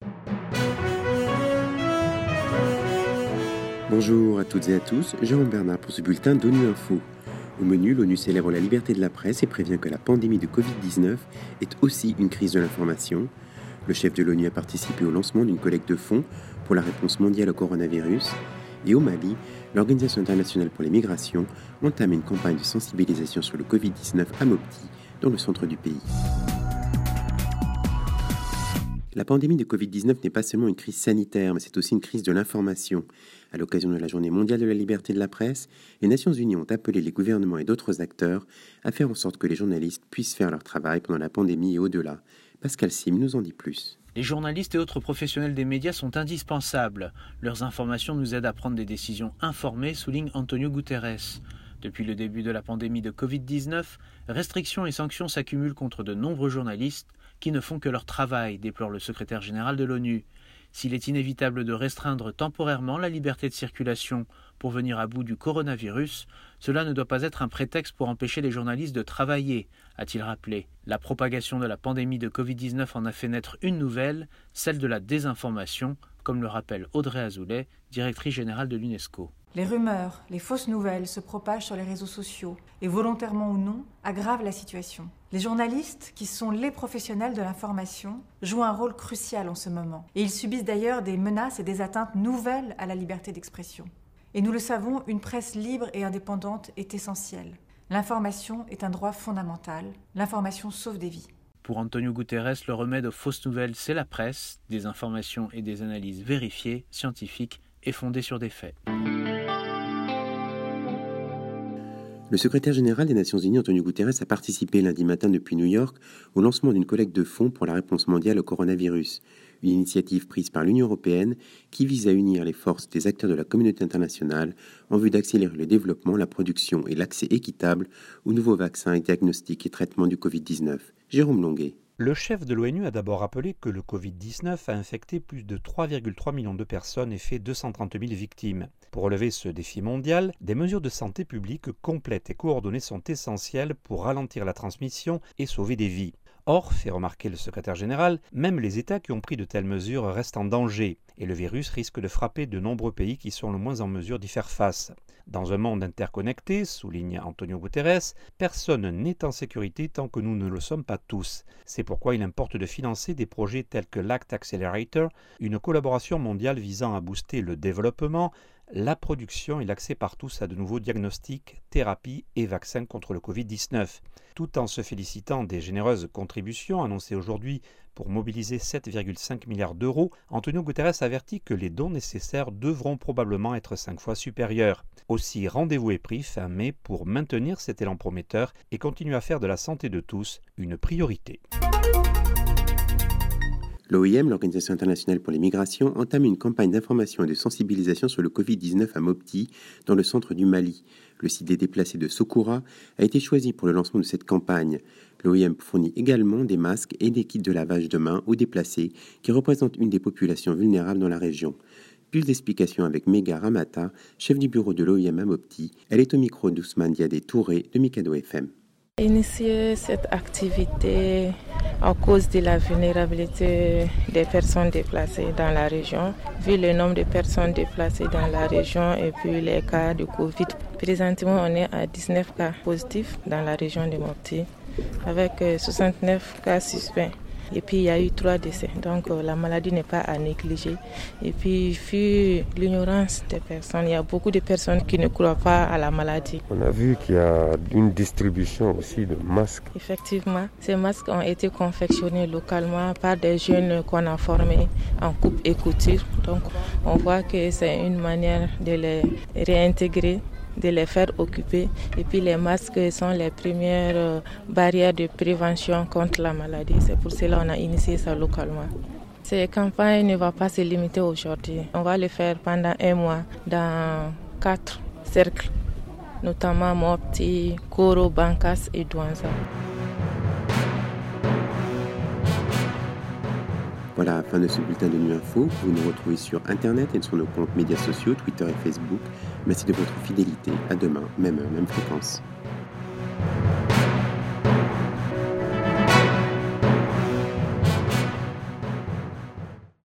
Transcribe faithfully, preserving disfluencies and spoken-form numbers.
Bonjour à toutes et à tous, Jérôme Bernard pour ce bulletin d'ONU Info. Au menu, l'ONU célèbre la liberté de la presse et prévient que la pandémie de covid dix-neuf est aussi une crise de l'information. Le chef de l'ONU a participé au lancement d'une collecte de fonds pour la réponse mondiale au coronavirus. Et au Mali, l'Organisation internationale pour les migrations entame une campagne de sensibilisation sur le covid dix-neuf à Mopti, dans le centre du pays. La pandémie de covid dix-neuf n'est pas seulement une crise sanitaire, mais c'est aussi une crise de l'information. À l'occasion de la Journée mondiale de la liberté de la presse, les Nations unies ont appelé les gouvernements et d'autres acteurs à faire en sorte que les journalistes puissent faire leur travail pendant la pandémie et au-delà. Pascal Sim nous en dit plus. Les journalistes et autres professionnels des médias sont indispensables. Leurs informations nous aident à prendre des décisions informées, souligne Antonio Guterres. Depuis le début de la pandémie de covid dix-neuf, restrictions et sanctions s'accumulent contre de nombreux journalistes qui ne font que leur travail, déplore le secrétaire général de l'ONU. S'il est inévitable de restreindre temporairement la liberté de circulation pour venir à bout du coronavirus, cela ne doit pas être un prétexte pour empêcher les journalistes de travailler, a-t-il rappelé. La propagation de la pandémie de covid dix-neuf en a fait naître une nouvelle, celle de la désinformation, comme le rappelle Audrey Azoulay, directrice générale de l'UNESCO. Les rumeurs, les fausses nouvelles se propagent sur les réseaux sociaux et, volontairement ou non, aggravent la situation. Les journalistes, qui sont les professionnels de l'information, jouent un rôle crucial en ce moment. Et ils subissent d'ailleurs des menaces et des atteintes nouvelles à la liberté d'expression. Et nous le savons, une presse libre et indépendante est essentielle. L'information est un droit fondamental. L'information sauve des vies. Pour Antonio Guterres, le remède aux fausses nouvelles, c'est la presse, des informations et des analyses vérifiées, scientifiques et fondées sur des faits. Le secrétaire général des Nations Unies, Antonio Guterres, a participé lundi matin depuis New York au lancement d'une collecte de fonds pour la réponse mondiale au coronavirus, une initiative prise par l'Union européenne qui vise à unir les forces des acteurs de la communauté internationale en vue d'accélérer le développement, la production et l'accès équitable aux nouveaux vaccins et diagnostics et traitements du covid dix-neuf. Jérôme Longuet. Le chef de l'ONU a d'abord rappelé que le covid dix-neuf a infecté plus de trois virgule trois millions de personnes et fait deux cent trente mille victimes. Pour relever ce défi mondial, des mesures de santé publique complètes et coordonnées sont essentielles pour ralentir la transmission et sauver des vies. Or, fait remarquer le secrétaire général, même les États qui ont pris de telles mesures restent en danger et le virus risque de frapper de nombreux pays qui sont le moins en mesure d'y faire face. Dans un monde interconnecté, souligne Antonio Guterres, personne n'est en sécurité tant que nous ne le sommes pas tous. C'est pourquoi il importe de financer des projets tels que l'Act Accelerator, une collaboration mondiale visant à booster le développement, la production et l'accès par tous à de nouveaux diagnostics, thérapies et vaccins contre le covid dix-neuf. Tout en se félicitant des généreuses contributions annoncées aujourd'hui pour mobiliser sept virgule cinq milliards d'euros, Antonio Guterres avertit que les dons nécessaires devront probablement être cinq fois supérieurs. Aussi, rendez-vous est pris fin mai pour maintenir cet élan prometteur et continuer à faire de la santé de tous une priorité. L'O I M, l'Organisation internationale pour les migrations, entame une campagne d'information et de sensibilisation sur le covid dix-neuf à Mopti, dans le centre du Mali. Le site des déplacés de Sokoura a été choisi pour le lancement de cette campagne. L'O I M fournit également des masques et des kits de lavage de mains aux déplacés qui représentent une des populations vulnérables dans la région. Plus d'explications avec Mega Ramata, chef du bureau de l'O I M à Mopti. Elle est au micro d'Ousmane Diadé Touré de Mikado F M. Initier cette activité à cause de la vulnérabilité des personnes déplacées dans la région, vu le nombre de personnes déplacées dans la région et puis les cas de Covid. Présentement, on est à dix-neuf cas positifs dans la région de Mopti, avec soixante-neuf cas suspects. Et puis il y a eu trois décès, donc euh, la maladie n'est pas à négliger. Et puis vu l'ignorance des personnes, il y a beaucoup de personnes qui ne croient pas à la maladie. On a vu qu'il y a une distribution aussi de masques. Effectivement, ces masques ont été confectionnés localement par des jeunes qu'on a formés en coupe et couture. Donc on voit que c'est une manière de les réintégrer, de les faire occuper. Et puis les masques sont les premières barrières de prévention contre la maladie. C'est pour cela qu'on a initié ça localement. Cette campagne ne va pas se limiter aujourd'hui. On va le faire pendant un mois dans quatre cercles, notamment Mopti, Koro, Bankas et Douanza. Voilà, fin de ce bulletin de Nuit Info. Vous nous retrouvez sur Internet et sur nos comptes médias sociaux, Twitter et Facebook. Merci de votre fidélité. À demain, même heure, même fréquence.